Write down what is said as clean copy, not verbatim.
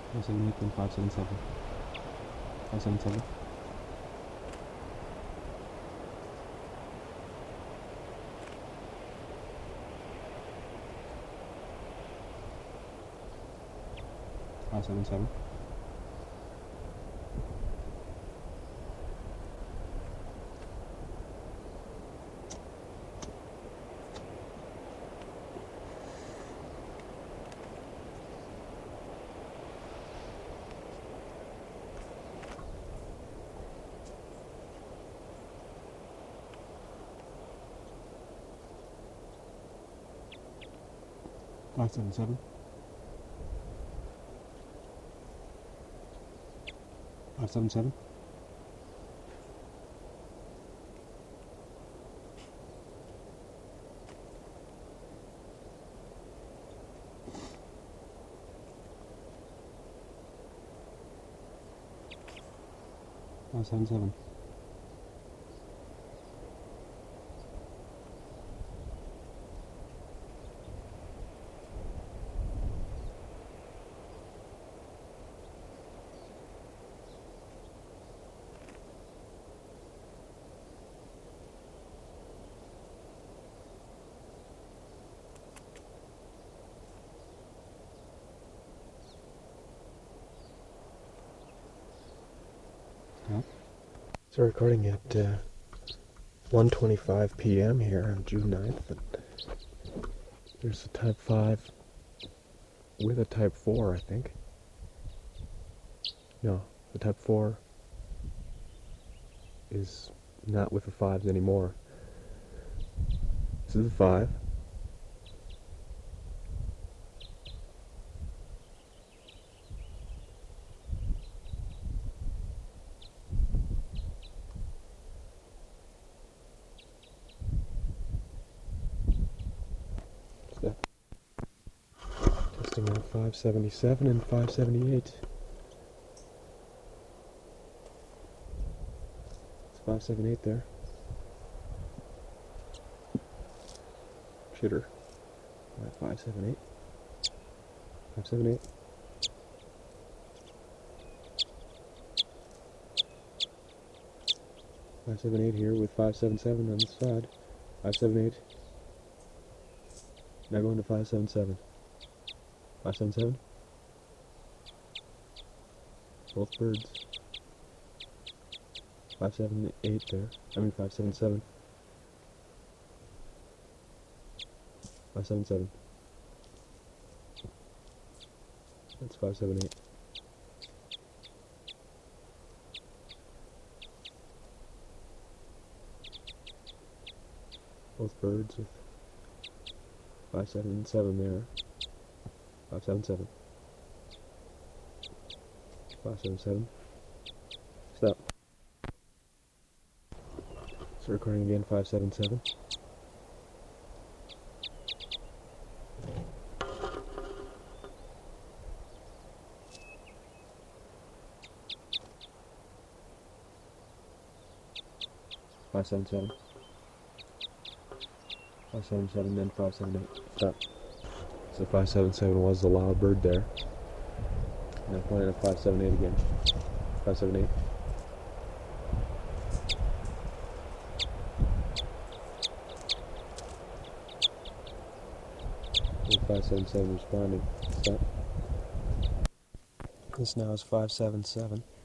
578 and 577. 577. Five seven seven. Five seven seven. 577. Five seven seven. So recording at 1:25 p.m. here on June 9th. And there's a Type 5 with a Type 4, I think. No, the Type 4 is not with the 5s anymore. This is a 5. Testing out 577 and 578. It's 578 there. Shitter. 578. 578. Five seven eight here with 577 on this side. 578. Now going to 577. 577. Both birds. 578 there. 577. 577. That's 578. Both birds with 577 there. 577. 577. Stop. So recording again, 577. Five seven seven. 577, then 578. Stop. So 577 was the loud bird there. Now playing at 578 again. 578. And 577 responding. Stop. This now is 577.